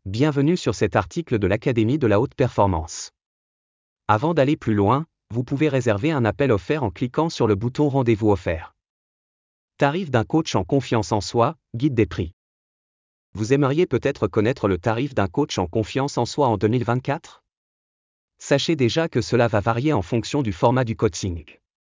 Bienvenue sur cet article de l'Académie de la haute performance. Avant d'aller plus loin, vous pouvez réserver un appel offert en cliquant sur le bouton Rendez-vous offert. Tarif d'un coach en confiance en soi, guide des prix. Vous aimeriez peut-être connaître le tarif d'un coach en confiance en soi en 2024 ? Sachez déjà que cela va varier en fonction du format du coaching.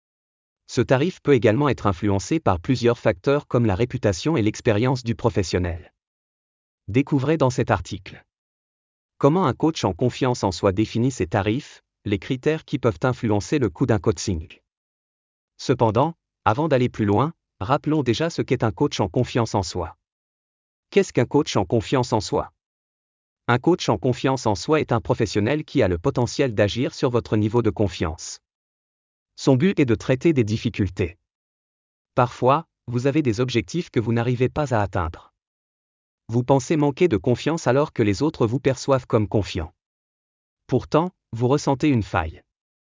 Ce tarif peut également être influencé par plusieurs facteurs comme la réputation et l'expérience du professionnel. Découvrez dans cet article comment un coach en confiance en soi définit ses tarifs, les critères qui peuvent influencer le coût d'un coaching. Cependant, avant d'aller plus loin, rappelons déjà ce qu'est un coach en confiance en soi. Qu'est-ce qu'un coach en confiance en soi ? Un coach en confiance en soi est un professionnel qui a le potentiel d'agir sur votre niveau de confiance. Son but est de traiter des difficultés. Parfois, vous avez des objectifs que vous n'arrivez pas à atteindre. Vous pensez manquer de confiance alors que les autres vous perçoivent comme confiant. Pourtant, vous ressentez une faille.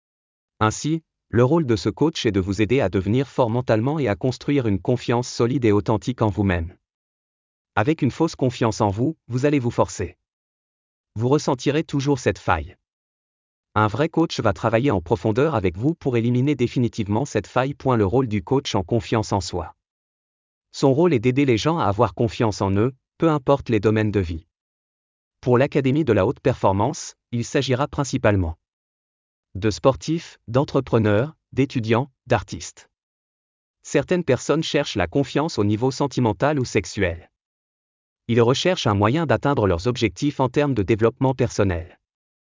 Ainsi, le rôle de ce coach est de vous aider à devenir fort mentalement et à construire une confiance solide et authentique en vous-même. Avec une fausse confiance en vous, vous allez vous forcer. Vous ressentirez toujours cette faille. Un vrai coach va travailler en profondeur avec vous pour éliminer définitivement cette faille. Le rôle du coach en confiance en soi. Son rôle est d'aider les gens à avoir confiance en eux, peu importe les domaines de vie. Pour l'Académie de la haute performance, il s'agira principalement de sportifs, d'entrepreneurs, d'étudiants, d'artistes. Certaines personnes cherchent la confiance au niveau sentimental ou sexuel. Ils recherchent un moyen d'atteindre leurs objectifs en termes de développement personnel.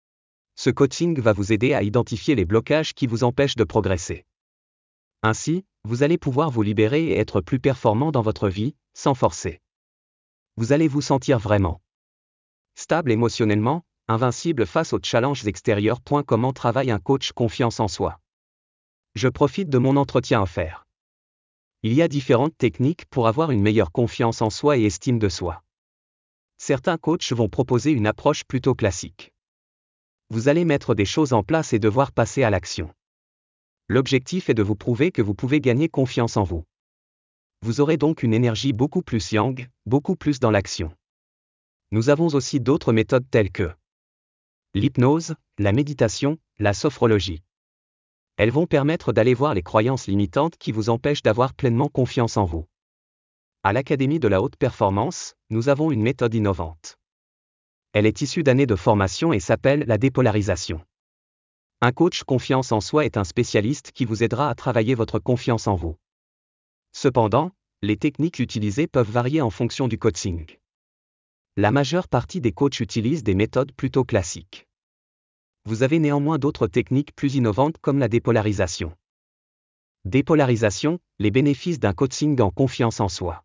Ce coaching va vous aider à identifier les blocages qui vous empêchent de progresser. Ainsi, vous allez pouvoir vous libérer et être plus performant dans votre vie, sans forcer. Vous allez vous sentir vraiment stable émotionnellement, invincible face aux challenges extérieurs. Comment travaille un coach confiance en soi ? Je profite de mon entretien offert. Il y a différentes techniques pour avoir une meilleure confiance en soi et estime de soi. Certains coachs vont proposer une approche plutôt classique. Vous allez mettre des choses en place et devoir passer à l'action. L'objectif est de vous prouver que vous pouvez gagner confiance en vous. Vous aurez donc une énergie beaucoup plus yang, beaucoup plus dans l'action. Nous avons aussi d'autres méthodes telles que l'hypnose, la méditation, la sophrologie. Elles vont permettre d'aller voir les croyances limitantes qui vous empêchent d'avoir pleinement confiance en vous. À l'Académie de la haute performance, nous avons une méthode innovante. Elle est issue d'années de formation et s'appelle la dépolarisation. Un coach confiance en soi est un spécialiste qui vous aidera à travailler votre confiance en vous. Cependant, les techniques utilisées peuvent varier en fonction du coaching. La majeure partie des coachs utilisent des méthodes plutôt classiques. Vous avez néanmoins d'autres techniques plus innovantes comme la dépolarisation. Dépolarisation, les bénéfices d'un coaching en confiance en soi.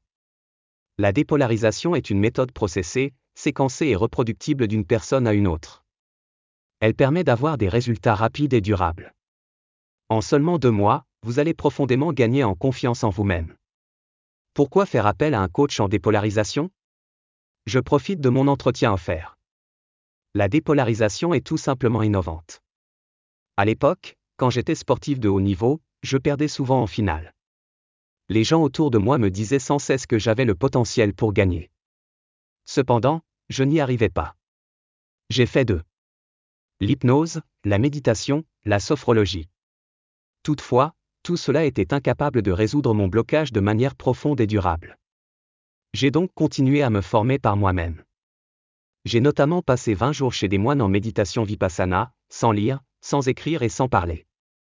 La dépolarisation est une méthode processée, séquencée et reproductible d'une personne à une autre. Elle permet d'avoir des résultats rapides et durables. En seulement 2 mois, vous allez profondément gagner en confiance en vous-même. Pourquoi faire appel à un coach en dépolarisation ? Je profite de mon entretien offert. La dépolarisation est tout simplement innovante. À l'époque, quand j'étais sportif de haut niveau, je perdais souvent en finale. Les gens autour de moi me disaient sans cesse que j'avais le potentiel pour gagner. Cependant, je n'y arrivais pas. J'ai fait de l'hypnose, la méditation, la sophrologie. Toutefois, tout cela était incapable de résoudre mon blocage de manière profonde et durable. J'ai donc continué à me former par moi-même. J'ai notamment passé 20 jours chez des moines en méditation vipassana, sans lire, sans écrire et sans parler.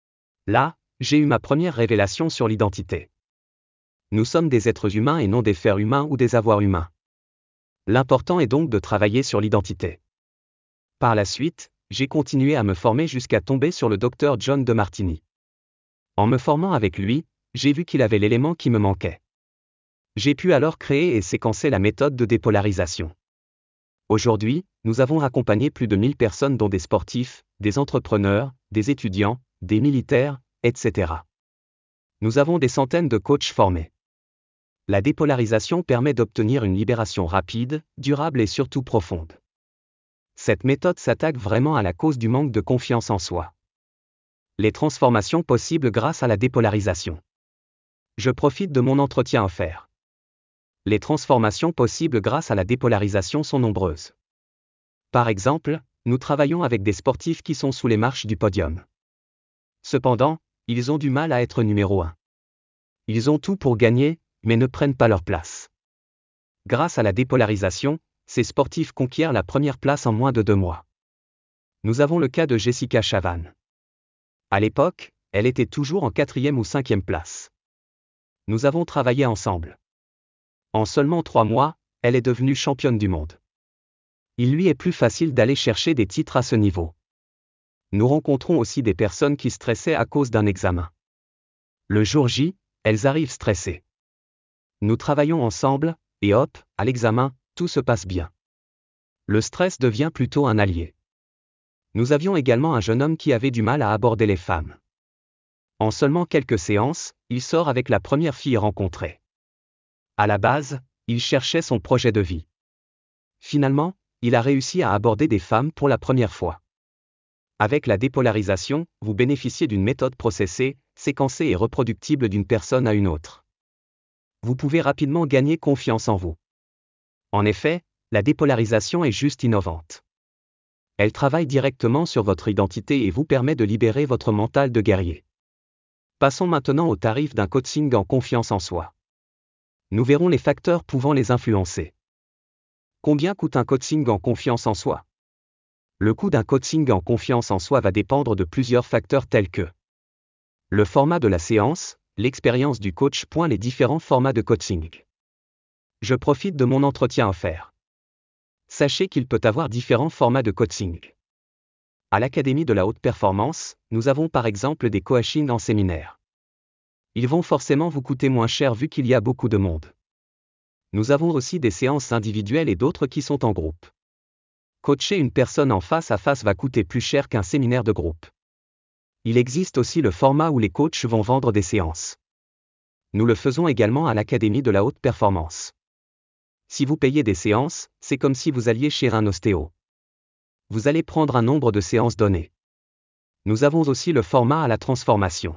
Là, j'ai eu ma première révélation sur l'identité. Nous sommes des êtres humains et non des fers humains ou des avoirs humains. L'important est donc de travailler sur l'identité. Par la suite, j'ai continué à me former jusqu'à tomber sur le docteur John Demartini. En me formant avec lui, j'ai vu qu'il avait l'élément qui me manquait. J'ai pu alors créer et séquencer la méthode de dépolarisation. Aujourd'hui, nous avons accompagné plus de 1000 personnes dont des sportifs, des entrepreneurs, des étudiants, des militaires, etc. Nous avons des centaines de coachs formés. La dépolarisation permet d'obtenir une libération rapide, durable et surtout profonde. Cette méthode s'attaque vraiment à la cause du manque de confiance en soi. Les transformations possibles grâce à la dépolarisation. Je profite de mon entretien offert. Les transformations possibles grâce à la dépolarisation sont nombreuses. Par exemple, nous travaillons avec des sportifs qui sont sous les marches du podium. Cependant, ils ont du mal à être numéro 1. Ils ont tout pour gagner, mais ne prennent pas leur place. Grâce à la dépolarisation, ces sportifs conquièrent la première place en moins de 2 mois. Nous avons le cas de Jessica Chavan. À l'époque, elle était toujours en 4e ou 5e place. Nous avons travaillé ensemble. En seulement 3 mois, elle est devenue championne du monde. Il lui est plus facile d'aller chercher des titres à ce niveau. Nous rencontrons aussi des personnes qui stressaient à cause d'un examen. Le jour J, elles arrivent stressées. Nous travaillons ensemble, et hop, à l'examen, tout se passe bien. Le stress devient plutôt un allié. Nous avions également un jeune homme qui avait du mal à aborder les femmes. En seulement quelques séances, il sort avec la première fille rencontrée. À la base, il cherchait son projet de vie. Finalement, il a réussi à aborder des femmes pour la première fois. Avec la dépolarisation, vous bénéficiez d'une méthode processée, séquencée et reproductible d'une personne à une autre. Vous pouvez rapidement gagner confiance en vous. En effet, la dépolarisation est juste innovante. Elle travaille directement sur votre identité et vous permet de libérer votre mental de guerrier. Passons maintenant au tarif d'un coaching en confiance en soi. Nous verrons les facteurs pouvant les influencer. Combien coûte un coaching en confiance en soi ? Le coût d'un coaching en confiance en soi va dépendre de plusieurs facteurs tels que le format de la séance, l'expérience du coach. Les différents formats de coaching. Je profite de mon entretien offert. Sachez qu'il peut avoir différents formats de coaching. À l'Académie de la haute performance, nous avons par exemple des coachings en séminaire. Ils vont forcément vous coûter moins cher vu qu'il y a beaucoup de monde. Nous avons aussi des séances individuelles et d'autres qui sont en groupe. Coacher une personne en face à face va coûter plus cher qu'un séminaire de groupe. Il existe aussi le format où les coachs vont vendre des séances. Nous le faisons également à l'Académie de la haute performance. Si vous payez des séances, c'est comme si vous alliez chez un ostéo. Vous allez prendre un nombre de séances données. Nous avons aussi le format à la transformation.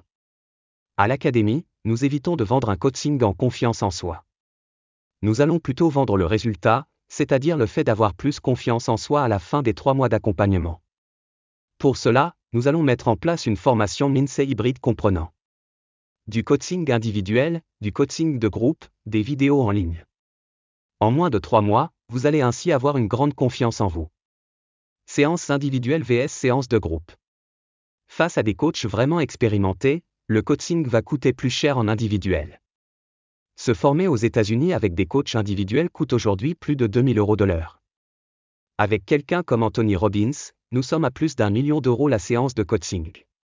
À l'Académie, nous évitons de vendre un coaching en confiance en soi. Nous allons plutôt vendre le résultat, c'est-à-dire le fait d'avoir plus confiance en soi à la fin des 3 mois d'accompagnement. Pour cela, nous allons mettre en place une formation MINSEE hybride comprenant du coaching individuel, du coaching de groupe, des vidéos en ligne. En moins de 3 mois, vous allez ainsi avoir une grande confiance en vous. Séance individuelle vs séance de groupe. Face à des coachs vraiment expérimentés, le coaching va coûter plus cher en individuel. Se former aux États-Unis avec des coachs individuels coûte aujourd'hui plus de 2 000 € de l'heure. Avec quelqu'un comme Anthony Robbins, nous sommes à plus d'1 million € la séance de coaching.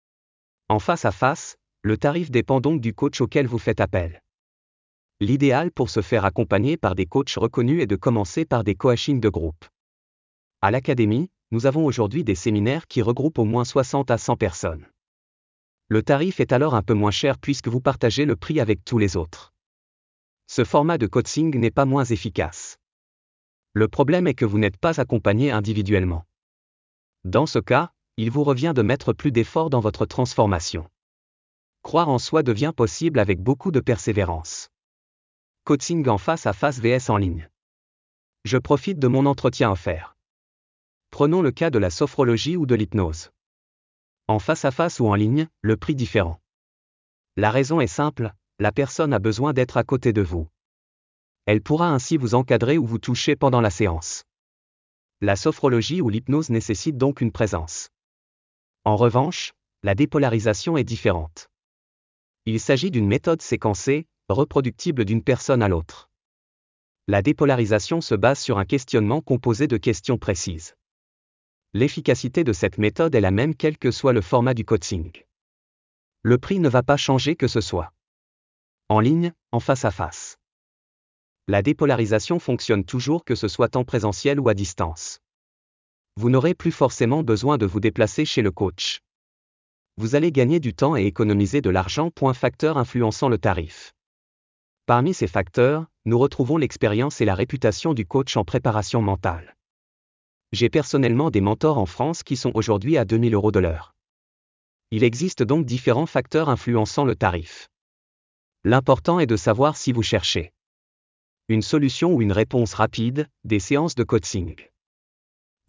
En face à face, le tarif dépend donc du coach auquel vous faites appel. L'idéal pour se faire accompagner par des coachs reconnus est de commencer par des coachings de groupe. À l'Académie, nous avons aujourd'hui des séminaires qui regroupent au moins 60 à 100 personnes. Le tarif est alors un peu moins cher puisque vous partagez le prix avec tous les autres. Ce format de coaching n'est pas moins efficace. Le problème est que vous n'êtes pas accompagné individuellement. Dans ce cas, il vous revient de mettre plus d'efforts dans votre transformation. Croire en soi devient possible avec beaucoup de persévérance. Coaching en face à face vs en ligne. Je profite de mon entretien offert. Prenons le cas de la sophrologie ou de l'hypnose. En face à face ou en ligne, le prix différent. La raison est simple, la personne a besoin d'être à côté de vous. Elle pourra ainsi vous encadrer ou vous toucher pendant la séance. La sophrologie ou l'hypnose nécessite donc une présence. En revanche, la dépolarisation est différente. Il s'agit d'une méthode séquencée, reproductible d'une personne à l'autre. La dépolarisation se base sur un questionnement composé de questions précises. L'efficacité de cette méthode est la même quel que soit le format du coaching. Le prix ne va pas changer que ce soit en ligne, en face à face. La dépolarisation fonctionne toujours que ce soit en présentiel ou à distance. Vous n'aurez plus forcément besoin de vous déplacer chez le coach. Vous allez gagner du temps et économiser de l'argent. Facteur influençant le tarif. Parmi ces facteurs, nous retrouvons l'expérience et la réputation du coach en préparation mentale. J'ai personnellement des mentors en France qui sont aujourd'hui à 2 000 € de l'heure. Il existe donc différents facteurs influençant le tarif. L'important est de savoir si vous cherchez une solution ou une réponse rapide, des séances de coaching.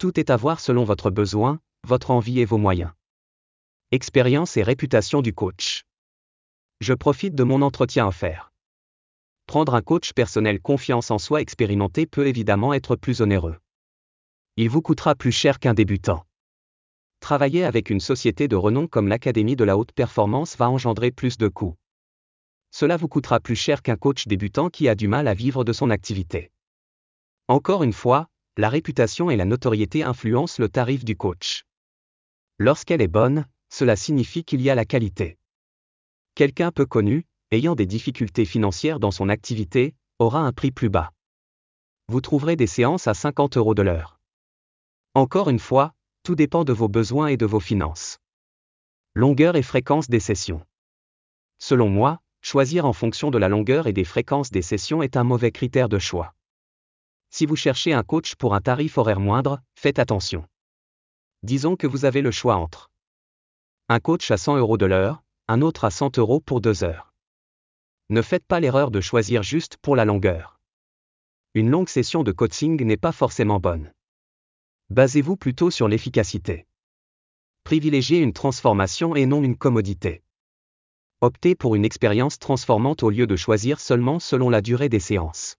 Tout est à voir selon votre besoin, votre envie et vos moyens. Expérience et réputation du coach. Je profite de mon entretien offert. Prendre un coach personnel confiance en soi expérimenté peut évidemment être plus onéreux. Il vous coûtera plus cher qu'un débutant. Travailler avec une société de renom comme l'Académie de la haute performance va engendrer plus de coûts. Cela vous coûtera plus cher qu'un coach débutant qui a du mal à vivre de son activité. Encore une fois, la réputation et la notoriété influencent le tarif du coach. Lorsqu'elle est bonne, cela signifie qu'il y a la qualité. Quelqu'un peu connu, ayant des difficultés financières dans son activité, aura un prix plus bas. Vous trouverez des séances à 50 € de l'heure. Encore une fois, tout dépend de vos besoins et de vos finances. Longueur et fréquence des sessions. Selon moi, choisir en fonction de la longueur et des fréquences des sessions est un mauvais critère de choix. Si vous cherchez un coach pour un tarif horaire moindre, faites attention. Disons que vous avez le choix entre un coach à 100 € de l'heure, un autre à 100 € pour 2 heures. Ne faites pas l'erreur de choisir juste pour la longueur. Une longue session de coaching n'est pas forcément bonne. Basez-vous plutôt sur l'efficacité. Privilégiez une transformation et non une commodité. Optez pour une expérience transformante au lieu de choisir seulement selon la durée des séances.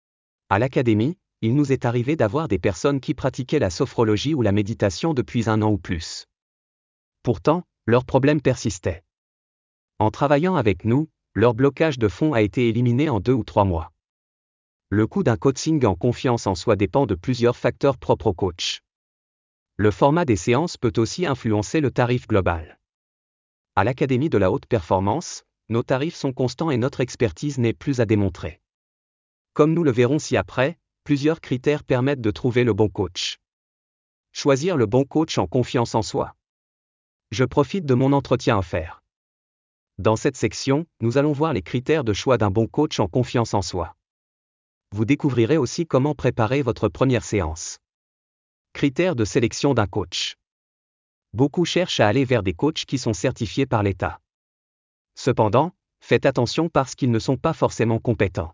À l'académie, il nous est arrivé d'avoir des personnes qui pratiquaient la sophrologie ou la méditation depuis 1 an ou plus. Pourtant, leurs problèmes persistaient. En travaillant avec nous, leur blocage de fond a été éliminé en 2 ou 3 mois. Le coût d'un coaching en confiance en soi dépend de plusieurs facteurs propres au coach. Le format des séances peut aussi influencer le tarif global. À l'Académie de la haute performance, nos tarifs sont constants et notre expertise n'est plus à démontrer. Comme nous le verrons ci-après, plusieurs critères permettent de trouver le bon coach. Choisir le bon coach en confiance en soi. Je profite de mon entretien offert. Dans cette section, nous allons voir les critères de choix d'un bon coach en confiance en soi. Vous découvrirez aussi comment préparer votre première séance. Critères de sélection d'un coach. Beaucoup cherchent à aller vers des coachs qui sont certifiés par l'État. Cependant, faites attention parce qu'ils ne sont pas forcément compétents.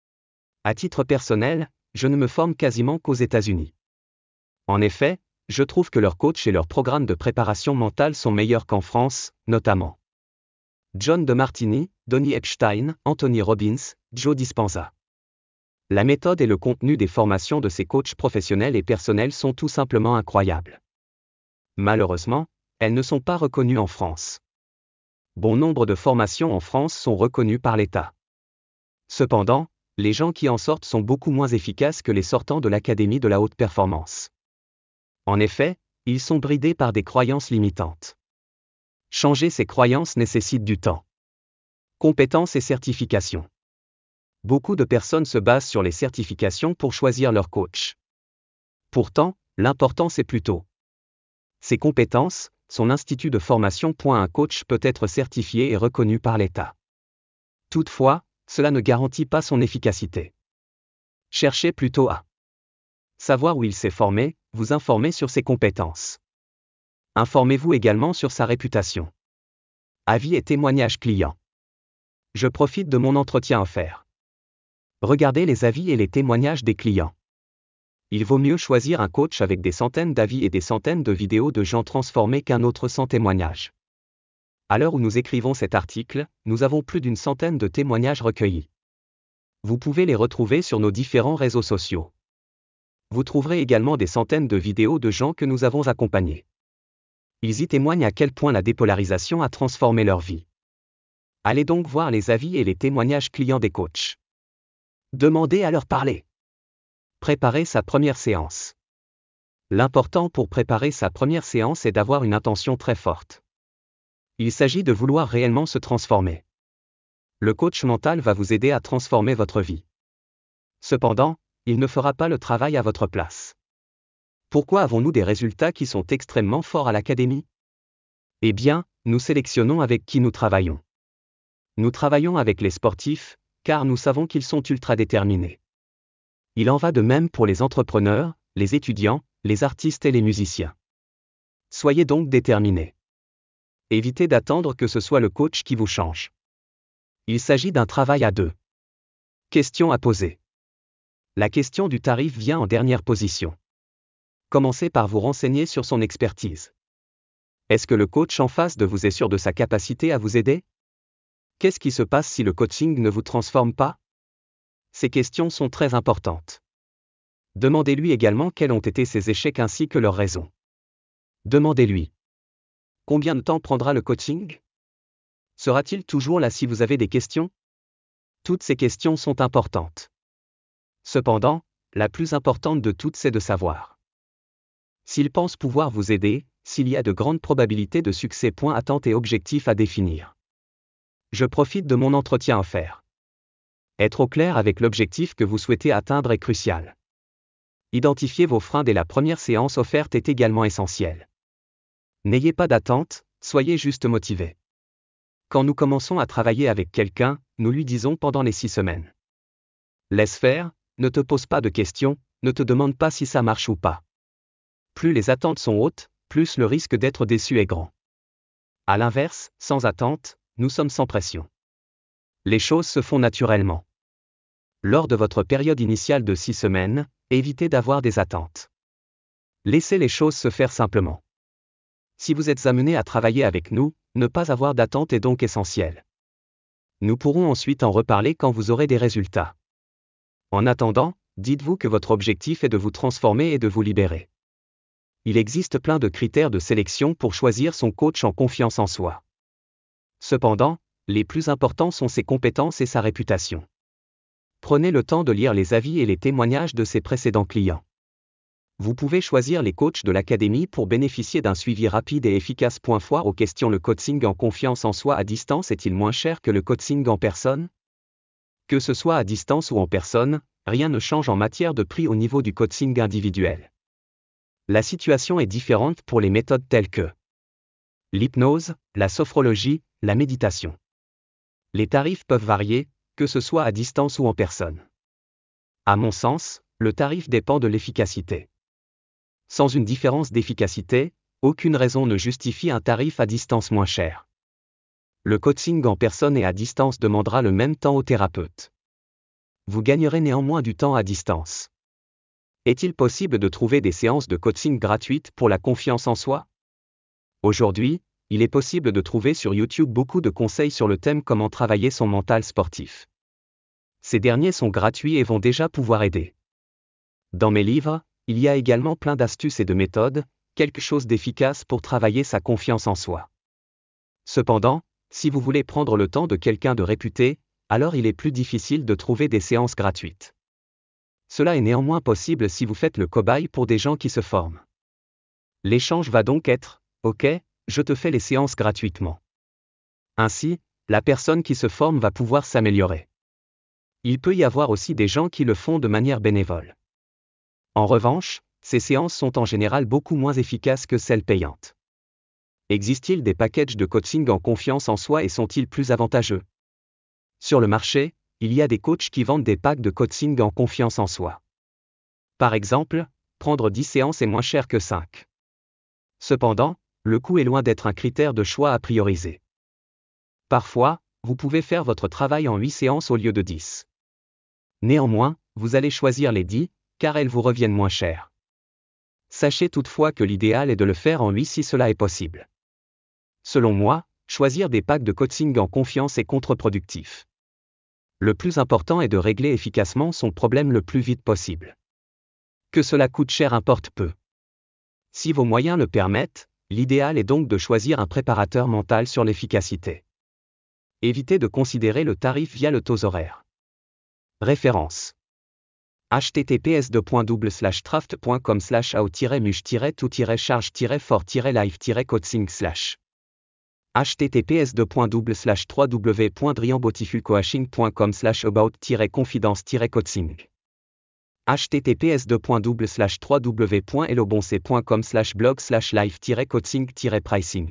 À titre personnel, je ne me forme quasiment qu'aux États-Unis. En effet, je trouve que leurs coachs et leurs programmes de préparation mentale sont meilleurs qu'en France, notamment John DeMartini, Donny Epstein, Anthony Robbins, Joe Dispenza. La méthode et le contenu des formations de ces coachs professionnels et personnels sont tout simplement incroyables. Malheureusement, elles ne sont pas reconnues en France. Bon nombre de formations en France sont reconnues par l'État. Cependant, les gens qui en sortent sont beaucoup moins efficaces que les sortants de l'Académie de la haute performance. En effet, ils sont bridés par des croyances limitantes. Changer ces croyances nécessite du temps. Compétences et certifications. Beaucoup de personnes se basent sur les certifications pour choisir leur coach. Pourtant, l'important c'est plutôt ses compétences, son institut de formation. Un coach peut être certifié et reconnu par l'État. Toutefois, cela ne garantit pas son efficacité. Cherchez plutôt à savoir où il s'est formé, vous informer sur ses compétences. Informez-vous également sur sa réputation. Avis et témoignages clients. Je profite de mon entretien offert. Regardez les avis et les témoignages des clients. Il vaut mieux choisir un coach avec des centaines d'avis et des centaines de vidéos de gens transformés qu'un autre sans témoignage. À l'heure où nous écrivons cet article, nous avons plus d'une centaine de témoignages recueillis. Vous pouvez les retrouver sur nos différents réseaux sociaux. Vous trouverez également des centaines de vidéos de gens que nous avons accompagnés. Ils y témoignent à quel point la dépolarisation a transformé leur vie. Allez donc voir les avis et les témoignages clients des coachs. Demandez à leur parler. Préparer sa première séance. L'important pour préparer sa première séance est d'avoir une intention très forte. Il s'agit de vouloir réellement se transformer. Le coach mental va vous aider à transformer votre vie. Cependant, il ne fera pas le travail à votre place. Pourquoi avons-nous des résultats qui sont extrêmement forts à l'académie ? Eh bien, nous sélectionnons avec qui nous travaillons. Nous travaillons avec les sportifs, car nous savons qu'ils sont ultra déterminés. Il en va de même pour les entrepreneurs, les étudiants, les artistes et les musiciens. Soyez donc déterminés. Évitez d'attendre que ce soit le coach qui vous change. Il s'agit d'un travail à deux. Question à poser. La question du tarif vient en dernière position. Commencez par vous renseigner sur son expertise. Est-ce que le coach en face de vous est sûr de sa capacité à vous aider? Qu'est-ce qui se passe si le coaching ne vous transforme pas? Ces questions sont très importantes. Demandez-lui également quels ont été ses échecs ainsi que leurs raisons. Demandez-lui. Combien de temps prendra le coaching? Sera-t-il toujours là si vous avez des questions? Toutes ces questions sont importantes. Cependant, la plus importante de toutes c'est de savoir s'il pense pouvoir vous aider, s'il y a de grandes probabilités de succès. Attentes et objectifs à définir. Je profite de mon entretien offert. Être au clair avec l'objectif que vous souhaitez atteindre est crucial. Identifier vos freins dès la première séance offerte est également essentiel. N'ayez pas d'attente, soyez juste motivé. Quand nous commençons à travailler avec quelqu'un, nous lui disons pendant les 6 semaines. Laisse faire, ne te pose pas de questions, ne te demande pas si ça marche ou pas. Plus les attentes sont hautes, plus le risque d'être déçu est grand. À l'inverse, sans attente, nous sommes sans pression. Les choses se font naturellement. Lors de votre période initiale de 6 semaines, évitez d'avoir des attentes. Laissez les choses se faire simplement. Si vous êtes amené à travailler avec nous, ne pas avoir d'attente est donc essentiel. Nous pourrons ensuite en reparler quand vous aurez des résultats. En attendant, dites-vous que votre objectif est de vous transformer et de vous libérer. Il existe plein de critères de sélection pour choisir son coach en confiance en soi. Cependant, les plus importants sont ses compétences et sa réputation. Prenez le temps de lire les avis et les témoignages de ses précédents clients. Vous pouvez choisir les coachs de l'académie pour bénéficier d'un suivi rapide et efficace. Foire aux questions. Le coaching en confiance en soi à distance est-il moins cher que le coaching en personne? Que ce soit à distance ou en personne, rien ne change en matière de prix au niveau du coaching individuel. La situation est différente pour les méthodes telles que l'hypnose, la sophrologie, la méditation. Les tarifs peuvent varier, que ce soit à distance ou en personne. À mon sens, le tarif dépend de l'efficacité. Sans une différence d'efficacité, aucune raison ne justifie un tarif à distance moins cher. Le coaching en personne et à distance demandera le même temps au thérapeute. Vous gagnerez néanmoins du temps à distance. Est-il possible de trouver des séances de coaching gratuites pour la confiance en soi? Aujourd'hui, il est possible de trouver sur YouTube beaucoup de conseils sur le thème comment travailler son mental sportif. Ces derniers sont gratuits et vont déjà pouvoir aider. Dans mes livres, il y a également plein d'astuces et de méthodes, quelque chose d'efficace pour travailler sa confiance en soi. Cependant, si vous voulez prendre le temps de quelqu'un de réputé, alors il est plus difficile de trouver des séances gratuites. Cela est néanmoins possible si vous faites le cobaye pour des gens qui se forment. L'échange va donc être « Ok, je te fais les séances gratuitement ». Ainsi, la personne qui se forme va pouvoir s'améliorer. Il peut y avoir aussi des gens qui le font de manière bénévole. En revanche, ces séances sont en général beaucoup moins efficaces que celles payantes. Existe-t-il des packages de coaching en confiance en soi et sont-ils plus avantageux? Sur le marché, il y a des coachs qui vendent des packs de coaching en confiance en soi. Par exemple, prendre 10 séances est moins cher que 5. Cependant, le coût est loin d'être un critère de choix à prioriser. Parfois, vous pouvez faire votre travail en 8 séances au lieu de 10. Néanmoins, vous allez choisir les 10, car elles vous reviennent moins cher. Sachez toutefois que l'idéal est de le faire en 8 si cela est possible. Selon moi, choisir des packs de coaching en confiance est contre-productif. Le plus important est de régler efficacement son problème le plus vite possible. Que cela coûte cher importe peu. Si vos moyens le permettent, l'idéal est donc de choisir un préparateur mental sur l'efficacité. Évitez de considérer le tarif via le taux horaire. Référence. https://traft.com/out-muche-tout-charge-fort-live-coaching/ https://www.driambotifullcoaching.com/about-confidence-coaching https://www.elobonce.com/blog/live-coaching-pricing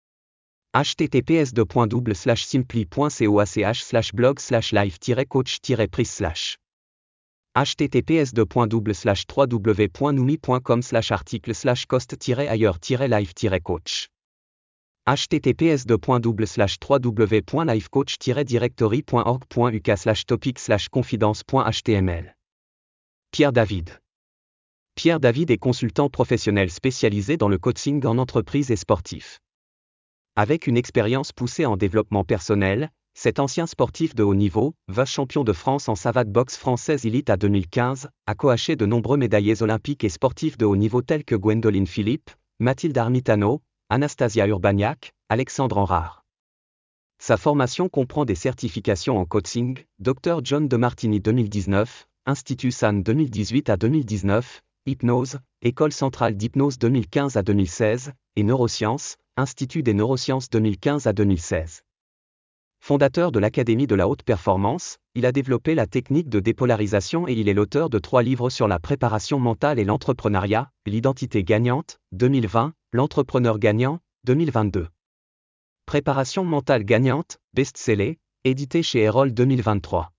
https://simply.co/blog/live-coach-price https://www.numi.com/article/cost-ailleurs-live-coach https://www.livecoach-directory.org.uk/topic/confidence.html Pierre David Pierre David est consultant professionnel spécialisé dans le coaching en entreprise et sportif. Avec une expérience poussée en développement personnel, cet ancien sportif de haut niveau, vice-champion de France en savate boxe française élite à 2015, a coaché de nombreux médaillés olympiques et sportifs de haut niveau tels que Gwendoline Philippe, Mathilde Armitano, Anastasia Urbaniak, Alexandre Enrard. Sa formation comprend des certifications en coaching, Dr John DeMartini 2019, Institut San 2018 à 2019, Hypnose, École centrale d'hypnose 2015 à 2016, et Neurosciences, Institut des neurosciences 2015 à 2016. Fondateur de l'Académie de la haute performance, il a développé la technique de dépolarisation et il est l'auteur de 3 livres sur la préparation mentale et l'entrepreneuriat, L'identité gagnante, 2020, L'entrepreneur gagnant, 2022. Préparation mentale gagnante, best-seller, édité chez Erol 2023.